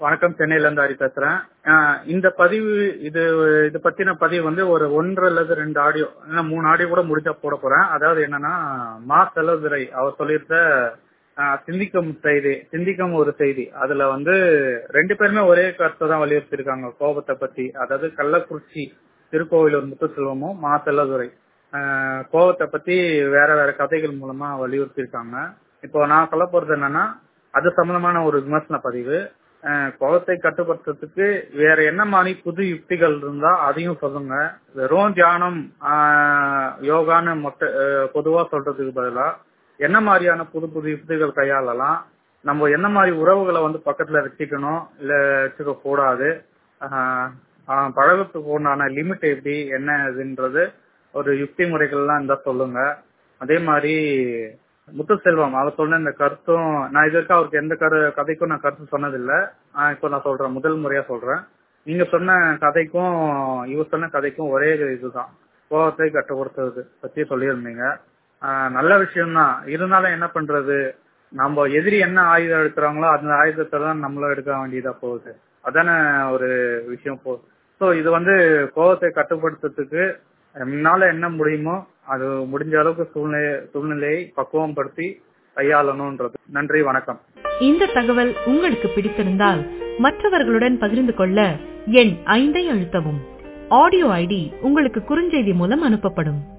வணக்கம். சென்னையில இருந்து ஹரி பேசுறேன். இந்த பதிவு இது இது பத்தின பதிவு வந்து ஒரு 1 அல்லது 2 ஆடியோ, 3 ஆடியோ கூட முடிஞ்சா போட போறேன். அதாவது என்னன்னா, மா செல்லதுரை அவர் சொல்லியிருந்த சிந்திக்கும் ஒரு செய்தி. அதுல வந்து 2 பேருமே ஒரே கருத்தை தான் வலியுறுத்தி இருக்காங்க கோபத்தை பத்தி. அதாவது கள்ளக்குறிச்சி திருக்கோவிலூர் முத்துசெல்வமும் மா செல்லதுரை கோபத்தை பத்தி வேற வேற கதைகள் மூலமா வலியுறுத்தி இருக்காங்க. இப்போ நான் சொல்ல போறது என்னன்னா, அது சம்பந்தமான ஒரு விமர்சன பதிவு. கோபத்தை கட்டுப்படுத்துறதுக்கு வேற என்ன மாதிரி புது யுக்திகள் இருந்தா அதையும் சொல்லுங்க. வெறும் தியானம் யோகான்னு பொதுவா சொல்றதுக்கு பதிலா என்ன மாதிரியான புது புது யுக்திகள் கையாளலாம், நம்ம என்ன மாதிரி உறவுகளை வந்து பக்கத்துல வச்சுக்கணும் இல்ல வச்சுக்க கூடாது, பழகத்துக்கு உண்டான லிமிட் எப்படி என்ன இதுன்றது ஒரு யுக்தி முறைகள்லாம் இருந்தா சொல்லுங்க. அதே மாதிரி முத்துசெல்வம் அவர் சொன்ன இந்த கருத்தும் நான் இதற்கு அவருக்கு எந்த கதைக்கும் நான் கருத்து சொன்னதில்லை. இப்போ நான் சொல்றேன், முதல் முறையா சொல்றேன். நீங்க சொன்ன கதைக்கும் இவர் சொன்ன கதைக்கும் ஒரே இதுதான், கோபத்தை கட்டுப்படுத்துறது பத்தி சொல்லியிருந்தீங்க. நல்ல விஷயம்தான். இருந்தாலும் என்ன பண்றது, நம்ம எதிரி என்ன ஆயுதம் எடுக்கிறாங்களோ அந்த ஆயுதத்தை தான் நம்மளும் எடுக்க வேண்டியதா போகுது. அதான ஒரு விஷயம் போகுது. ஸோ இது வந்து கோபத்தை கட்டுப்படுத்துறதுக்கு என்னால என்ன முடியுமோ அது முடிஞ்ச அளவுக்கு சூழ்நிலையை பக்குவம் படுத்தி கையாளணும்ன்றது. நன்றி, வணக்கம். இந்த தகவல் உங்களுக்கு பிடித்திருந்தால் மற்றவர்களுடன் பகிர்ந்து கொள்ள எண் 5 அழுத்தவும். ஆடியோ ஐடி உங்களுக்கு குறுஞ்செய்தி மூலம் அனுப்பப்படும்.